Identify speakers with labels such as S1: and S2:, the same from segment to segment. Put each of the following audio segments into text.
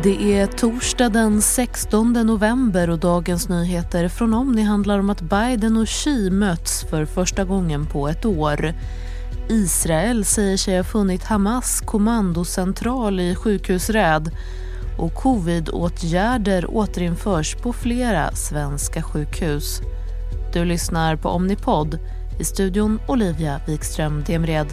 S1: Det är torsdag den 16 november och dagens nyheter från Omni handlar om att Biden och Xi möts för första gången på ett år. Israel säger sig ha funnit Hamas kommandocentral i sjukhusräd och covid-åtgärder återinförs på flera svenska sjukhus. Du lyssnar på Omnipod, i studion Olivia Wikström Demred.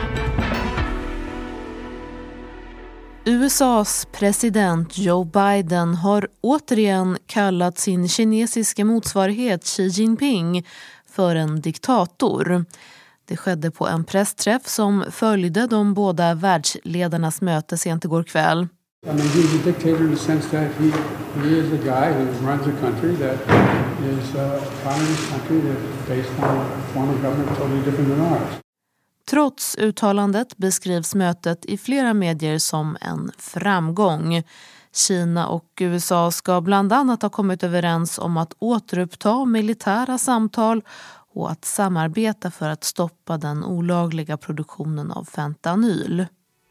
S1: USAs president Joe Biden har återigen kallat sin kinesiska motsvarighet Xi Jinping för en diktator. Det skedde på en pressträff som följde de båda världsledarnas möte sent igår kväll.
S2: I mean, he's a dictator in the sense that he is a guy who runs a country that is a communist country that's based on a form of government totally different than ours.
S1: Trots uttalandet beskrivs mötet i flera medier som en framgång. Kina och USA ska bland annat ha kommit överens om att återuppta militära samtal och att samarbeta för att stoppa den olagliga produktionen av fentanyl.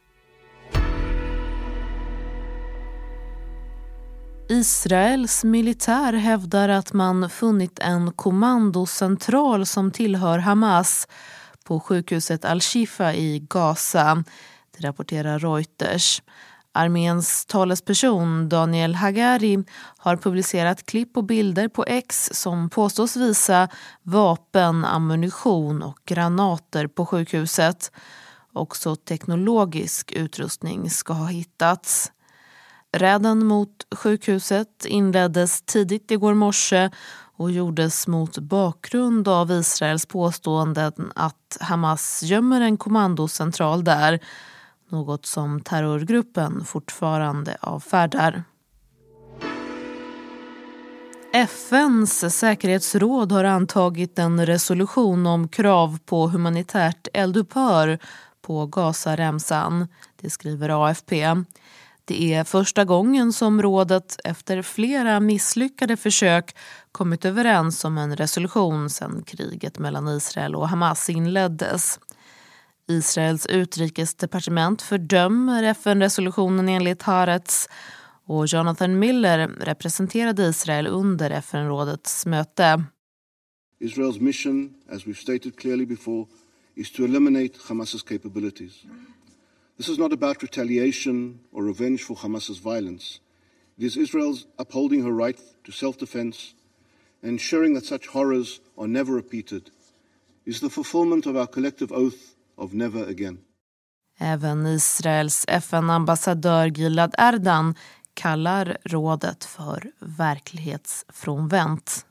S1: Israels militär hävdar att man funnit en kommandocentral som tillhör Hamas på sjukhuset Al-Shifa i Gaza, det rapporterar Reuters. Arméns talesperson Daniel Hagari har publicerat klipp och bilder på X som påstås visa vapen, ammunition och granater på sjukhuset. Också teknologisk utrustning ska ha hittats. Räden mot sjukhuset inleddes tidigt igår morse och gjordes mot bakgrund av Israels påståenden att Hamas gömmer en kommandocentral där, något som terrorgruppen fortfarande avfärdar. FN:s säkerhetsråd har antagit en resolution om krav på humanitärt eldupphör på Gazaremsan, det skriver AFP. Det är första gången som rådet efter flera misslyckade försök kommit överens om en resolution sedan kriget mellan Israel och Hamas inleddes. Israels utrikesdepartement fördömer FN-resolutionen enligt Haaretz och Jonathan Miller representerade Israel under FN-rådets möte.
S3: Israel's mission, as we've stated clearly before, is to eliminate Hamas's capabilities. This is not about retaliation or revenge for Hamas's violence. It is Israel's upholding her right to self-defense, ensuring that such horrors are never repeated. It is the fulfillment of our collective oath of never again.
S1: Även Israels FN-ambassadör Gilad Erdan kallar rådet för verklighetsfrånvänt.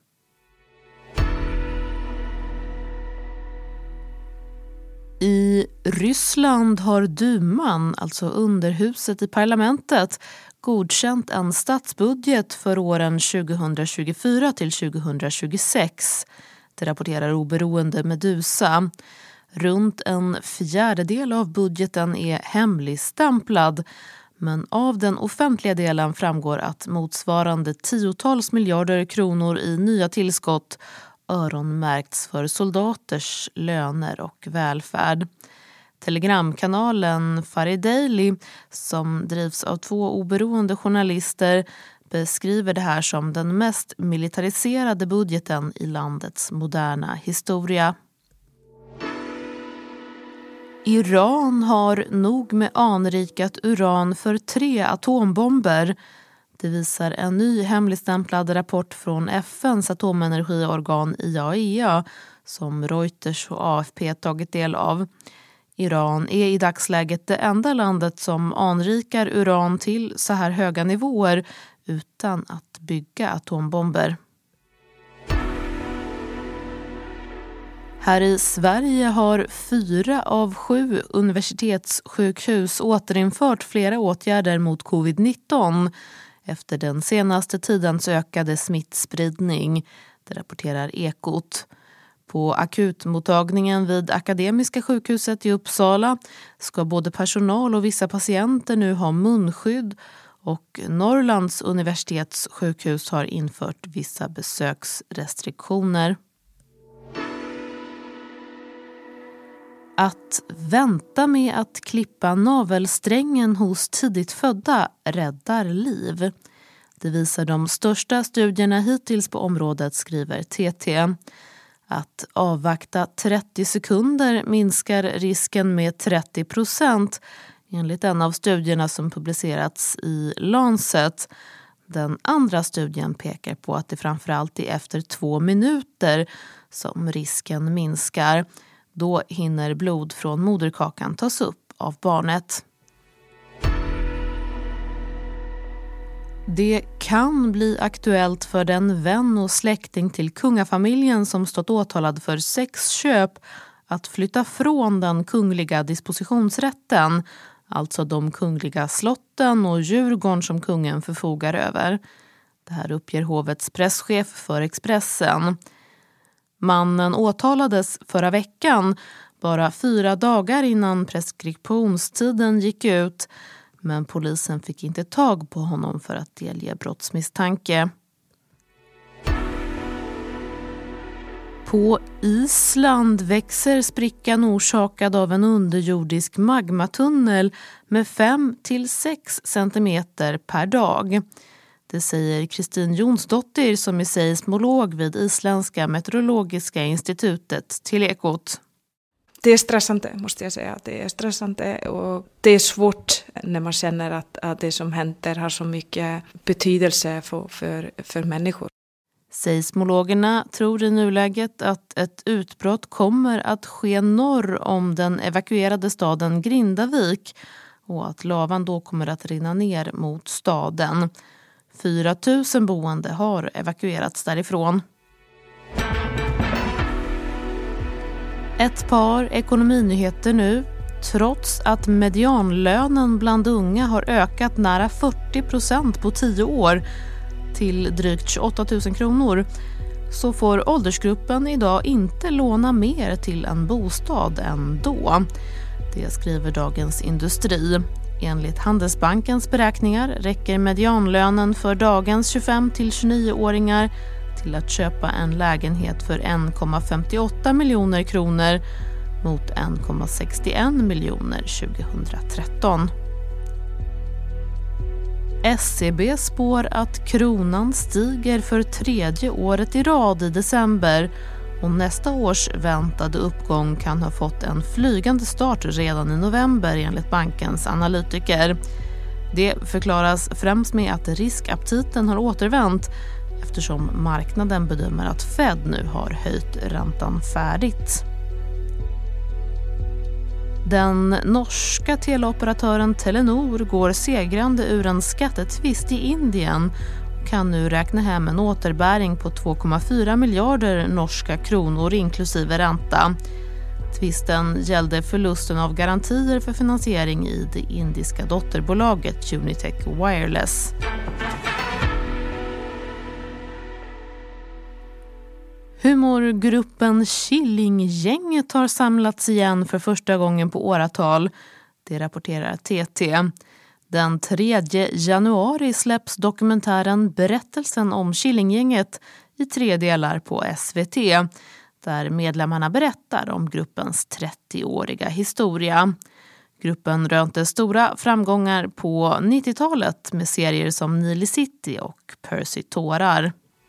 S1: I Ryssland har duman, alltså underhuset i parlamentet, godkänt en statsbudget för åren 2024 till 2026. Det rapporterar oberoende Medusa. Runt en fjärdedel av budgeten är hemligstämplad, men av den offentliga delen framgår att motsvarande tiotals miljarder kronor i nya tillskott öronmärkts för soldaters löner och välfärd. Telegramkanalen Farid Daily, som drivs av 2 oberoende journalister, beskriver det här som den mest militariserade budgeten i landets moderna historia. Iran har nog med anrikat uran för 3 atombomber. Det visar en ny hemligstämplad rapport från FN:s atomenergiorgan IAEA som Reuters och AFP tagit del av. Iran är i dagsläget det enda landet som anrikar uran till så här höga nivåer utan att bygga atombomber. Här i Sverige har 4 av 7 universitetssjukhus återinfört flera åtgärder mot covid-19 efter den senaste tidens ökade smittspridning, det rapporterar Ekot. På akutmottagningen vid Akademiska sjukhuset i Uppsala ska både personal och vissa patienter nu ha munskydd, och Norrlands universitetssjukhus har infört vissa besöksrestriktioner. Att vänta med att klippa navelsträngen hos tidigt födda räddar liv. Det visar de största studierna hittills på området, skriver TT. Att avvakta 30 sekunder minskar risken med 30%, enligt en av studierna som publicerats i Lancet. Den andra studien pekar på att det framförallt är efter 2 minuter som risken minskar. Då hinner blod från moderkakan tas upp av barnet. Det kan bli aktuellt för den vän och släkting till kungafamiljen som stått åtalad för sexköp att flytta från den kungliga dispositionsrätten, alltså de kungliga slotten och Djurgården som kungen förfogar över. Det här uppger hovets presschef för Expressen. Mannen åtalades förra veckan, bara 4 dagar innan preskriptionstiden gick ut. Men polisen fick inte tag på honom för att delge brottsmisstanke. På Island växer sprickan orsakad av en underjordisk magmatunnel med 5-6 centimeter per dag. Det säger Kristin Jonsdottir som är seismolog vid Isländska meteorologiska institutet till Ekot.
S4: Det är stressande, måste jag säga. Det är stressande och det är svårt när man känner att det som händer har så mycket betydelse för människor.
S1: Seismologerna tror i nuläget att ett utbrott kommer att ske norr om den evakuerade staden Grindavik och att lavan då kommer att rinna ner mot staden. 4 000 boende har evakuerats därifrån. Ett par ekonominyheter nu. Trots att medianlönen bland unga har ökat nära 40% på 10 år till drygt 28 000 kronor så får åldersgruppen idag inte låna mer till en bostad än då. Det skriver Dagens Industri. Enligt Handelsbankens beräkningar räcker medianlönen för dagens 25-29-åringar till att köpa en lägenhet för 1,58 miljoner kronor mot 1,61 miljoner 2013. SCB spår att kronan stiger för 3:e året i rad i december och nästa års väntade uppgång kan ha fått en flygande start redan i november enligt bankens analytiker. Det förklaras främst med att riskaptiten har återvänt eftersom marknaden bedömer att Fed nu har höjt räntan färdigt. Den norska teleoperatören Telenor går segrande ur en skattetvist i Indien och kan nu räkna hem en återbäring på 2,4 miljarder norska kronor inklusive ränta. Tvisten gällde förlusten av garantier för finansiering i det indiska dotterbolaget Unitech Wireless. Humorgruppen Killinggänget har samlats igen för första gången på åratal. Det rapporterar TT. Den 3 januari släpps dokumentären Berättelsen om Killinggänget i 3 delar på SVT. Där medlemmarna berättar om gruppens 30-åriga historia. Gruppen rönte stora framgångar på 90-talet med serier som Nile City och Percy Tårar.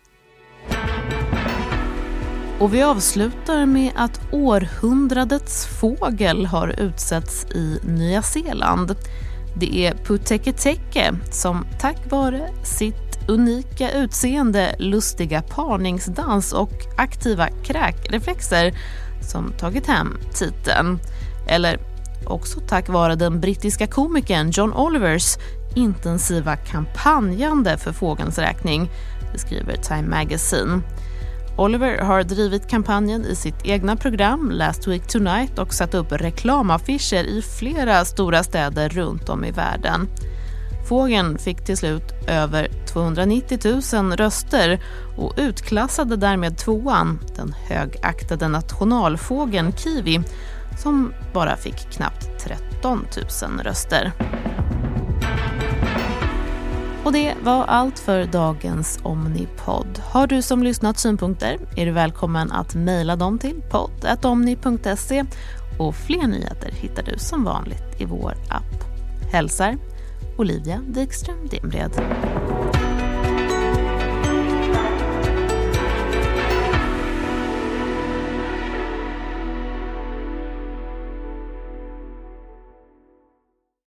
S1: Och vi avslutar med att århundradets fågel har utsetts i Nya Zeeland. Det är Puteketeke som tack vare sitt unika utseende, lustiga parningsdans och aktiva kräkreflexer som tagit hem titeln. Eller också tack vare den brittiska komikern John Olivers intensiva kampanjande för fågelns räkning, det skriver Time Magazine. Oliver har drivit kampanjen i sitt egna program Last Week Tonight och satt upp reklamaffischer i flera stora städer runt om i världen. Fågeln fick till slut över 290 000 röster och utklassade därmed 2:an, den högaktade nationalfågeln kiwi, som bara fick knappt 13 000 röster. Och det var allt för dagens Omnipod. Har du som lyssnat synpunkter är du välkommen att mejla dem till podd@omni.se Och fler nyheter hittar du som vanligt i vår app. Hälsar Olivia Wikström Dimred.